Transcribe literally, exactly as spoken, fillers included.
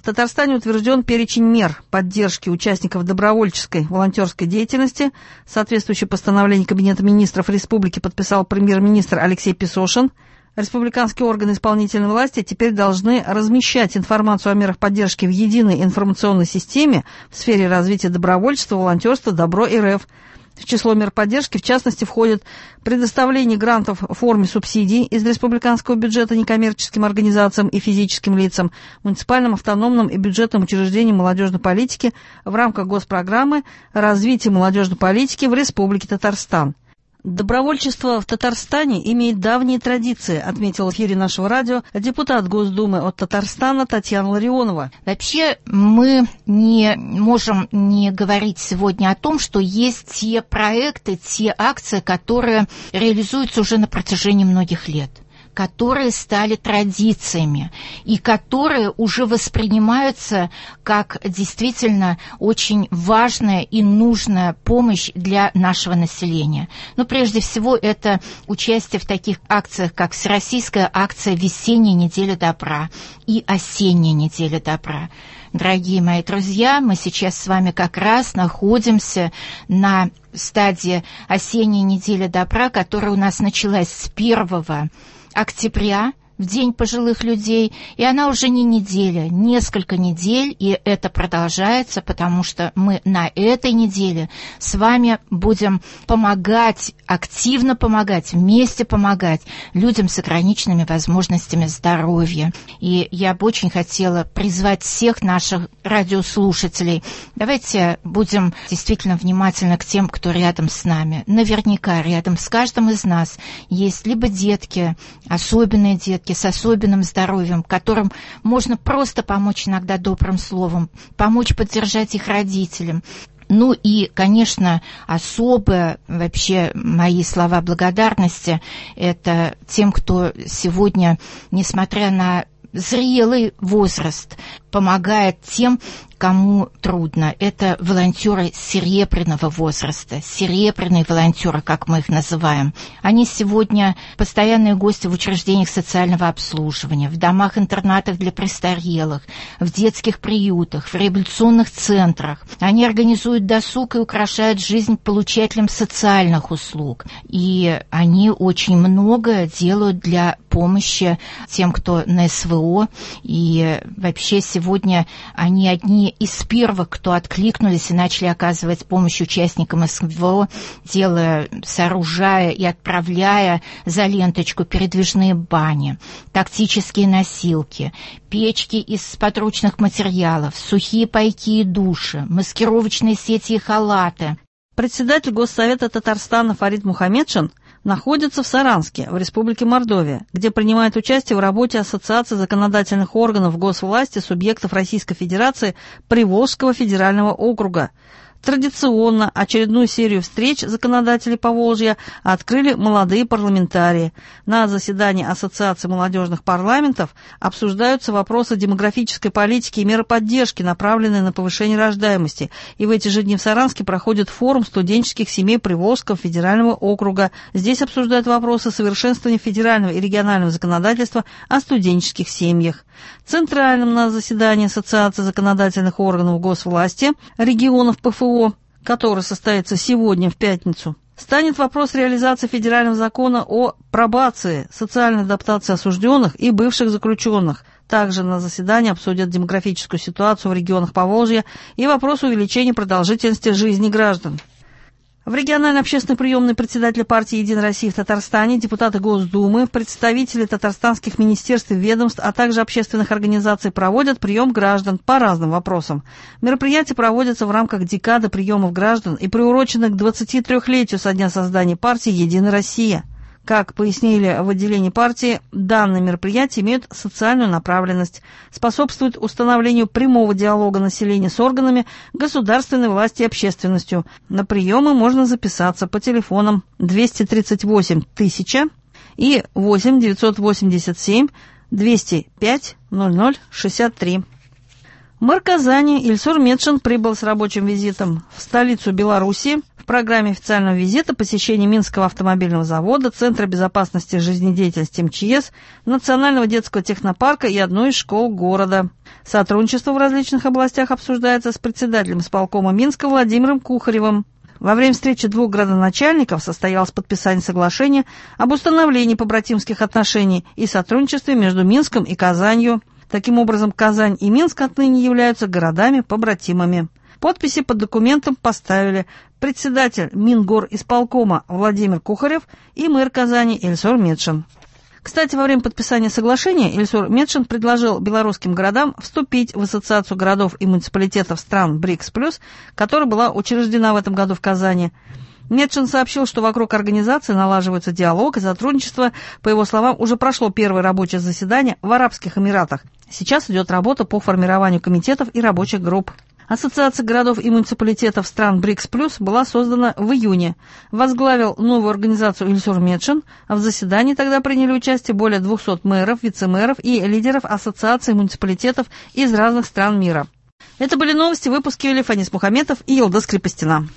Татарстане утвержден перечень мер поддержки участников добровольческой волонтерской деятельности. Соответствующее постановление Кабинета министров республики подписал премьер-министр Алексей Песошин. Республиканские органы исполнительной власти теперь должны размещать информацию о мерах поддержки в единой информационной системе в сфере развития добровольчества, волонтерства «Добро.РФ». В число мер поддержки, в частности, входит предоставление грантов в форме субсидий из республиканского бюджета некоммерческим организациям и физическим лицам, муниципальным, автономным и бюджетным учреждениям молодежной политики в рамках госпрограммы «Развитие молодежной политики в Республике Татарстан». Добровольчество в Татарстане имеет давние традиции, отметил в эфире нашего радио депутат Госдумы от Татарстана Татьяна Ларионова. Вообще мы не можем не говорить сегодня о том, что есть те проекты, те акции, которые реализуются уже на протяжении многих лет, которые стали традициями и которые уже воспринимаются как действительно очень важная и нужная помощь для нашего населения. Но прежде всего это участие в таких акциях, как Всероссийская акция «Весенняя неделя добра» и «Осенняя неделя добра». Дорогие мои друзья, мы сейчас с вами как раз находимся на стадии «Осенняя неделя добра», которая у нас началась с первого октября, в День пожилых людей, и она уже не неделя, несколько недель, и это продолжается, потому что мы на этой неделе с вами будем помогать, активно помогать, вместе помогать людям с ограниченными возможностями здоровья. И я бы очень хотела призвать всех наших радиослушателей. Давайте будем действительно внимательны к тем, кто рядом с нами. Наверняка рядом с каждым из нас есть либо детки, особенные детки, с особенным здоровьем, которым можно просто помочь иногда добрым словом, помочь поддержать их родителям. Ну и, конечно, особо вообще мои слова благодарности – это тем, кто сегодня, несмотря на зрелый возраст, помогает тем, кому трудно. Это волонтеры серебряного возраста, серебряные волонтеры, как мы их называем. Они сегодня постоянные гости в учреждениях социального обслуживания, в домах-интернатах для престарелых, в детских приютах, в реабилитационных центрах. Они организуют досуг и украшают жизнь получателям социальных услуг. И они очень много делают для помощи тем, кто на СВО. И вообще сегодня они одни из первых, кто откликнулись и начали оказывать помощь участникам СВО, делая, сооружая и отправляя за ленточку передвижные бани, тактические носилки, печки из подручных материалов, сухие пайки и души, маскировочные сети и халаты. Председатель Госсовета Татарстана Фарид Мухамедшин находится в Саранске, в Республике Мордовия, где принимает участие в работе Ассоциации законодательных органов госвласти субъектов Российской Федерации Приволжского федерального округа. Традиционно очередную серию встреч законодателей Поволжья открыли молодые парламентарии. На заседании Ассоциации молодежных парламентов обсуждаются вопросы демографической политики и меры поддержки, направленные на повышение рождаемости. И в эти же дни в Саранске проходит форум студенческих семей Приволжского федерального округа. Здесь обсуждают вопросы совершенствования федерального и регионального законодательства о студенческих семьях. Центральным на заседании Ассоциации законодательных органов госвласти регионов ПФО, который состоится сегодня в пятницу, станет вопрос реализации федерального закона о пробации, социальной адаптации осужденных и бывших заключенных. Также на заседании обсудят демографическую ситуацию в регионах Поволжья и вопрос увеличения продолжительности жизни граждан. В региональной общественной приемной председателя партии «Единая Россия» в Татарстане, депутаты Госдумы, представители татарстанских министерств и ведомств, а также общественных организаций проводят прием граждан по разным вопросам. Мероприятие проводится в рамках декады приемов граждан и приурочено к двадцатитрёхлетию со дня создания партии «Единая Россия». Как пояснили в отделении партии, данные мероприятия имеют социальную направленность, способствуют установлению прямого диалога населения с органами государственной власти и общественностью. На приемы можно записаться по телефонам двести тридцать восемь тысяча и восемь девятьсот восемьдесят семь двести пять ноль ноль шестьдесят три. Мэр Казани Ильсур Метшин прибыл с рабочим визитом в столицу Беларуси. В программе официального визита посещение Минского автомобильного завода, Центра безопасности жизнедеятельности эм че эс, Национального детского технопарка и одной из школ города. Сотрудничество в различных областях обсуждается с председателем исполкома Минска Владимиром Кухаревым. Во время встречи двух градоначальников состоялось подписание соглашения об установлении побратимских отношений и сотрудничестве между Минском и Казанью. Таким образом, Казань и Минск отныне являются городами-побратимами. Подписи под документом поставили председатель Мингорисполкома Владимир Кухарев и мэр Казани Ильсур Метшин. Кстати, во время подписания соглашения Ильсур Метшин предложил белорусским городам вступить в Ассоциацию городов и муниципалитетов стран БРИКС+, которая была учреждена в этом году в Казани. Метшин сообщил, что вокруг организации налаживается диалог и сотрудничество. По его словам, уже прошло первое рабочее заседание в Арабских Эмиратах. Сейчас идет работа по формированию комитетов и рабочих групп. Ассоциация городов и муниципалитетов стран БРИКС+, была создана в июне. Возглавил новую организацию Ильсур Метшин, а в заседании тогда приняли участие более двухсот мэров, вице-мэров и лидеров ассоциаций муниципалитетов из разных стран мира. Это были новости, выпуски Фанис Мухаметов и Елдос Крепостина.